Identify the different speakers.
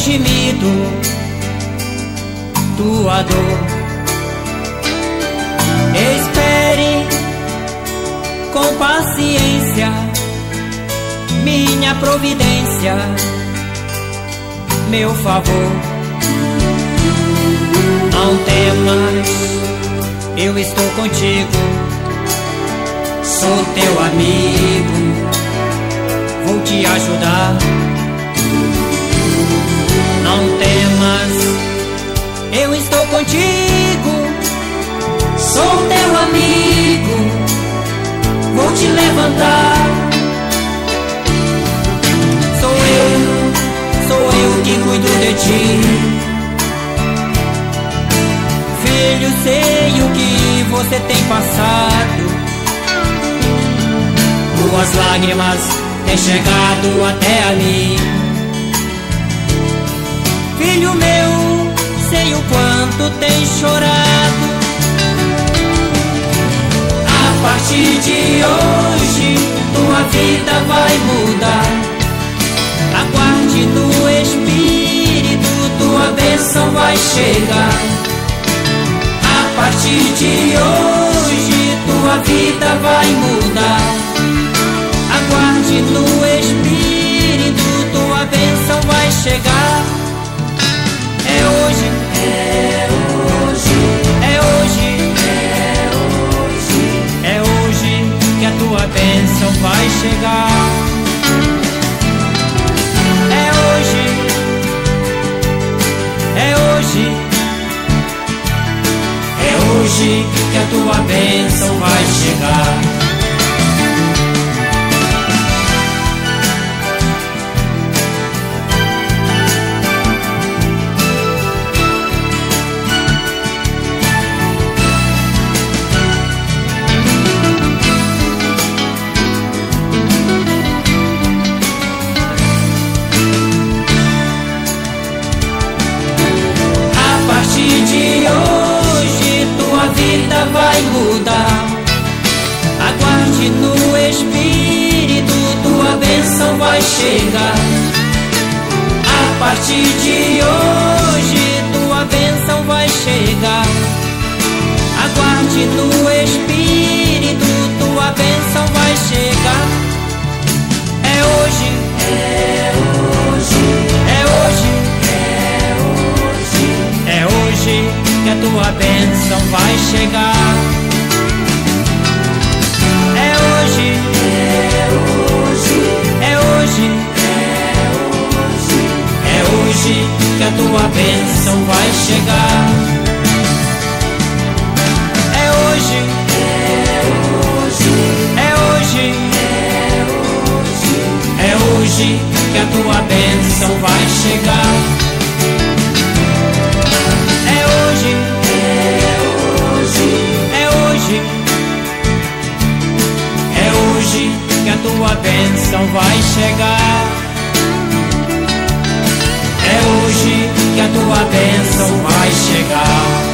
Speaker 1: gemido, tua dor. Espere com paciência minha providência, meu favor. Não temas, eu estou contigo, sou teu amigo, vou te ajudar. Não temas, eu estou contigo, sou teu amigo, vou te levantar. Sou eu que cuido de ti. Filho, sei o que você tem passado, tuas lágrimas têm chegado até a mim. Filho meu, sei o quanto tem chorado. A partir de hoje, tua vida vai mudar. Aguarde no Espírito, tua bênção vai chegar. A partir de hoje, tua vida vai mudar. Aguarde no Espírito, tua bênção vai chegar. É hoje, é hoje, é hoje, é hoje, é hoje que a tua bênção vai chegar. É hoje, é hoje, é hoje que a tua bênção vai chegar. Vai mudar. Aguarde no Espírito, tua bênção vai chegar. A partir de hoje, tua bênção vai chegar. Aguarde no Espírito, tua bênção vai chegar. É hoje, é hoje, é hoje, é hoje, é hoje que a tua bênção vai chegar. É hoje, é hoje, é hoje, é hoje, é hoje que a tua bênção vai chegar. É hoje, é hoje, é hoje, é hoje, é hoje que a tua bênção vai chegar. É hoje, é hoje que a tua bênção vai chegar. É hoje que a tua bênção vai chegar.